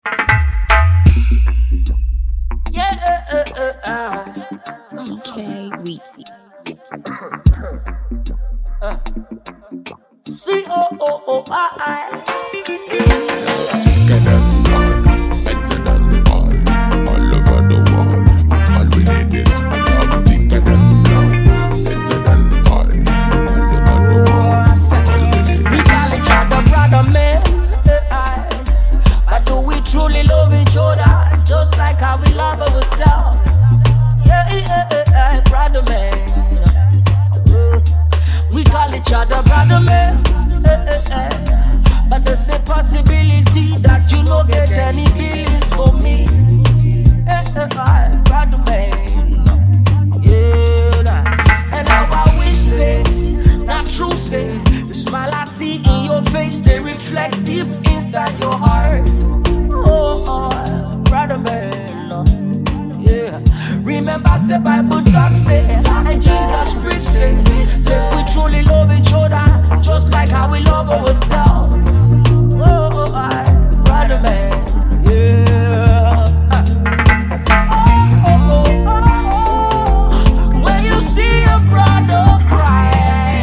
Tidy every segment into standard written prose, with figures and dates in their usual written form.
CK Weezy. C-O-O-O-I. Better than all over the world. All we need is love, thicker than blood. Better than all over the world. We call each other brother, man. But do we truly love each other just like how we love ourselves? Yeah, brother, man. We call each other brother, man. But there's a possibility that you don't get any feelings for me. Brother, man. Yeah, and now I wish, say, not true, say, the smile I see in your face, they reflect deep inside your heart. Oh, brother, man. Yeah, remember, say, Bible talk, say, and Jesus preach, say, that we truly love each other, just like how we love ourselves. Oh, brother, man. Yeah. When you see a brother cry,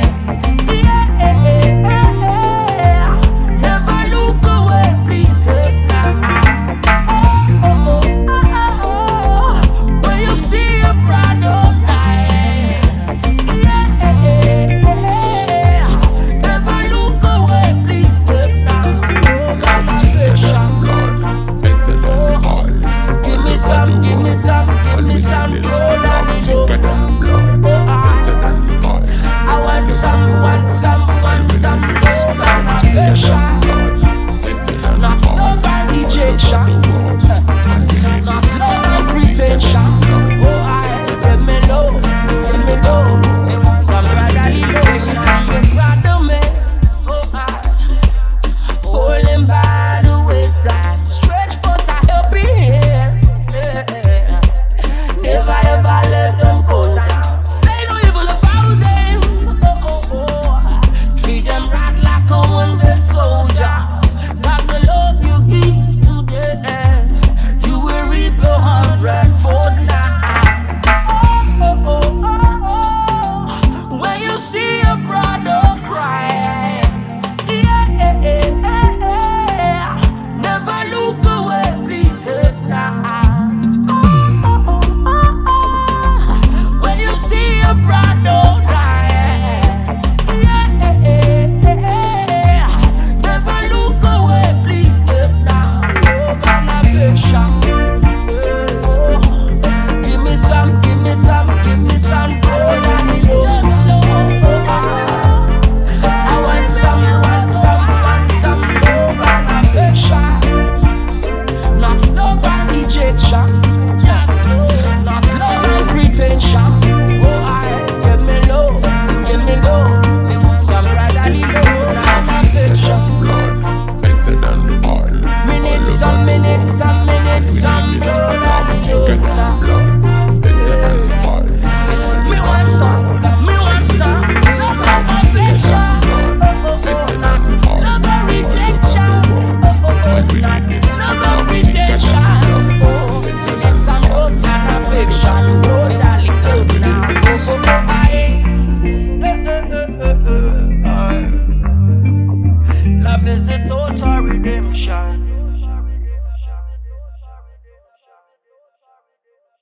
never look away, please. When you see a brother die, never look away, please. Better than all. Give me some, give me some, give me some. Thicker than blood. Better than all. I want some, want some, want some. Not no rejection, not no pretension. Oh, I give me low, some brotherly love. You see a brother man, oh, I hold him by the wayside, stretch for to help him. Never ever let them go down. Say no evil about them. Treat them right like a wounded soldier. Cause the love you give to them, you will reap 100-fold now. When you see a brother cry, never look away, please help now. When you see a brother die, never look away, please help now. Give me some, give me some, give me some. I want some, want some, want some love and affection. Not love and rejection, not love and pretension. Oh, I give me low, some brotherly love and affection. Blood. Better than all. Minutes, some minutes, some minutes, some brotherly Thicker than love. blood. Better than all. Me want some, me want some. Love and affection, not love and rejection. All we need is Love love, and thicker than pretension. blood. You need some love and affection. Brotherly love now. Love is the total redemption.